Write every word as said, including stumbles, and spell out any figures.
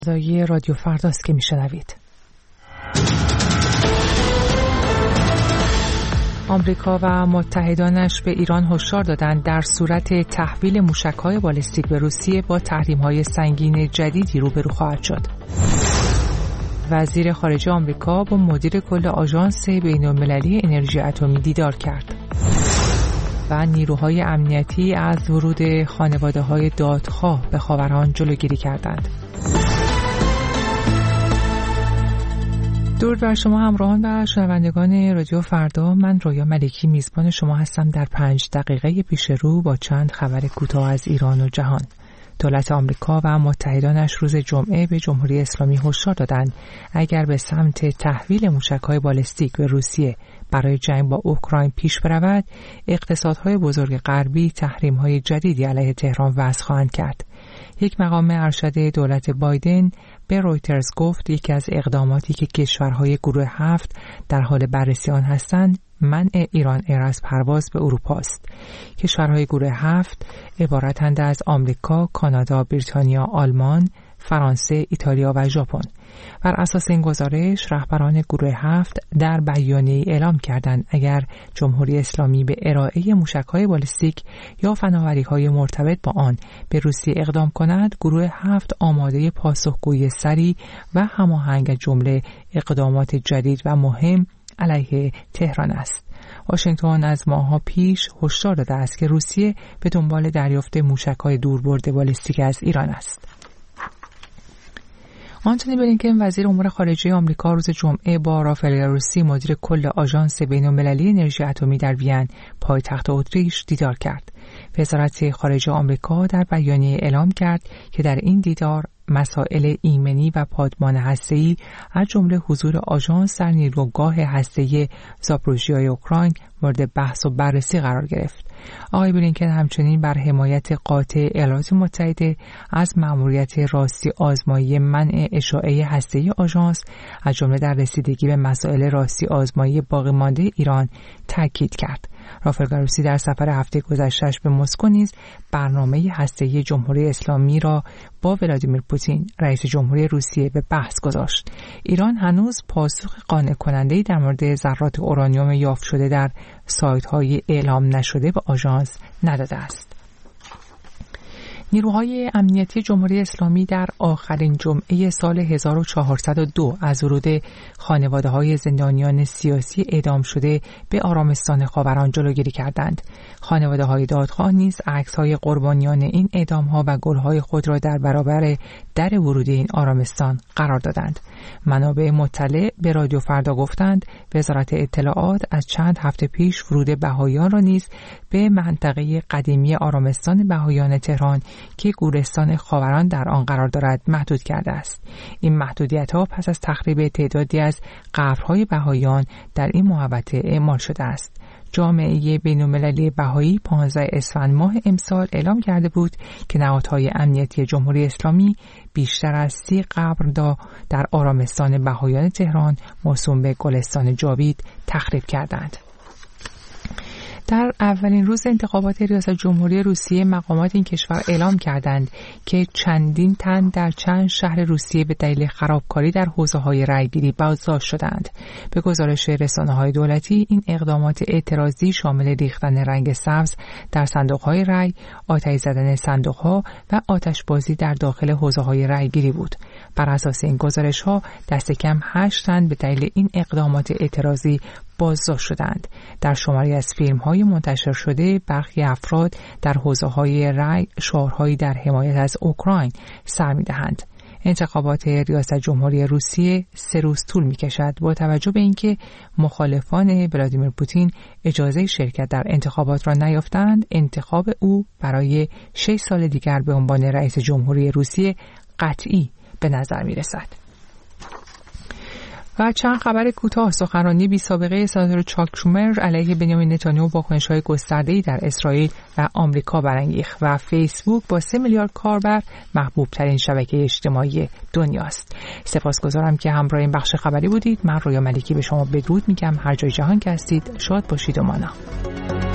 صدای رادیو فرداست که میشنوید. آمریکا و متحدانش به ایران هشدار دادند در صورت تحویل موشک‌های بالستیک به روسیه با تحریم‌های سنگین جدیدی روبرو خواهد شد. وزیر خارجه آمریکا با مدیر کل آژانس بین‌المللی انرژی اتمی دیدار کرد. و نیروهای امنیتی از ورود خانواده‌های دادخواه به خاوران جلوگیری کردند. درود بر شما همراهان و شنوندگان رادیو فردا، من رویا ملکی میزبان شما هستم در پنج دقیقه پیش رو با چند خبر کوتاه از ایران و جهان. دولت آمریکا و متحدانش روز جمعه به جمهوری اسلامی هشدار دادند اگر به سمت تحویل موشک‌های بالستیک به روسیه برای جنگ با اوکراین پیش برود، اقتصادهای بزرگ غربی تحریم‌های جدیدی علیه تهران وضع خواهند کرد. یک مقام ارشد دولت بایدن به رویترز گفت یکی از اقداماتی که کشورهای گروه هفت در حال بررسی آن هستند منع ایران ایر از پرواز به اروپا است. کشورهای گروه هفت عبارتند از آمریکا، کانادا، بریتانیا، آلمان، فرانسه، ایتالیا و ژاپن. بر اساس این گزارش رهبران گروه هفت در بیانیه‌ای اعلام کردند اگر جمهوری اسلامی به ارائه موشک‌های بالستیک یا فناوری‌های مرتبط با آن به روسیه اقدام کند، گروه هفت آماده پاسخگویی سریع و هماهنگ جمله اقدامات جدید و مهم علیه تهران است. واشنگتن از ماه‌ها پیش هشدار داده است که روسیه به دنبال دریافت موشک‌های دوربرد بالستیک از ایران است. آنتونی بلینکن وزیر امور خارجه آمریکا روز جمعه با رافائل گروسی مدیر کل آژانس بین‌المللی انرژی اتمی در وین پایتخت اتریش دیدار کرد. وزارت خارجه آمریکا در بیانیه اعلام کرد که در این دیدار مسائل ایمنی و پادمان هسته‌ای از جمله حضور آژانس در نیروگاه هسته‌ای زاپوروژیای اوکراین مورد بحث و بررسی قرار گرفت. آقای بلینکن همچنین بر حمایت قاطع ایالات متحده از مأموریت راستی آزمایی منع اشاعه هسته‌ای آژانس از جمله در رسیدگی به مسائل راستی آزمایی باقی مانده ایران تاکید کرد. رافائل گروسی در سفر هفته گذشته‌اش به مسکو نیز برنامه هسته‌ای جمهوری اسلامی را با ولادیمیر پوتین رئیس جمهوری روسیه به بحث گذاشت. ایران هنوز پاسخ قانع کننده‌ای در مورد ذرات اورانیوم یافت شده در سایت‌های اعلام نشده به آژانس نداده است. نیروهای امنیتی جمهوری اسلامی در آخرین جمعه سال هزار و چهارصد و دو از ورود خانواده‌های زندانیان سیاسی اعدام شده به آرامستان خاوران جلوگیری کردند. خانواده‌های دادخواه نیز عکس‌های قربانیان این اعدام‌ها و گل‌های خود را در برابر در ورود این آرامستان قرار دادند. منابع مطلع به رادیو فردا گفتند وزارت اطلاعات از چند هفته پیش ورود بهائیان را نیز به منطقه قدیمی آرامستان بهائیان تهران که گورستان خاوران در آن قرار دارد محدود کرده است. این محدودیت‌ها پس از تخریب تعدادی از قبرهای بهائیان در این محوطه اعمال شده است. جامعه بین‌المللی بهایی پانزده اسفند ماه امسال اعلام کرده بود که نهادهای امنیتی جمهوری اسلامی بیشتر از سی قبر را در آرامستان بهائیان تهران موسوم به گلستان جاوید تخریب کردند. در اولین روز انتخابات ریاست جمهوری روسیه مقامات این کشور اعلام کردند که چندین تن در چند شهر روسیه به دلیل خرابکاری در حوزه‌های رأیگیری بازداشت شدند. به گزارش رسانه‌های دولتی این اقدامات اعتراضی شامل ریختن رنگ سبز در صندوق‌های رأی، آتش زدن صندوق‌ها و آتش‌بازی در داخل حوزه‌های رأیگیری بود. بر اساس این گزارش‌ها دست کم هشت تن به دلیل این اقدامات اعتراضی بازداشت شدند. در شماری از فیلم‌های منتشر شده برخی افراد در حوزه‌های رأی شعارهایی در حمایت از اوکراین سر می‌دهند. انتخابات ریاست جمهوری روسیه سه روز طول می‌کشد با توجه به اینکه مخالفان ولادیمیر پوتین اجازه شرکت در انتخابات را نیافتند. انتخاب او برای شش سال دیگر به عنوان رئیس جمهوری روسیه قطعی به نظر می‌رسد. و چند خبر کوتاه. سخنرانی بی سابقه سناتور چاک شومر علیه بنیامین نتانیاهو واکنش‌های گسترده‌ای در اسرائیل و آمریکا برانگیخت و فیسبوک با سه میلیارد کاربر محبوب ترین شبکه اجتماعی دنیاست. سپاسگزارم که همراه این بخش خبری بودید. من رویا ملکی به شما بدرود میگم. هر جای جهان که هستید شاد باشید و مانا.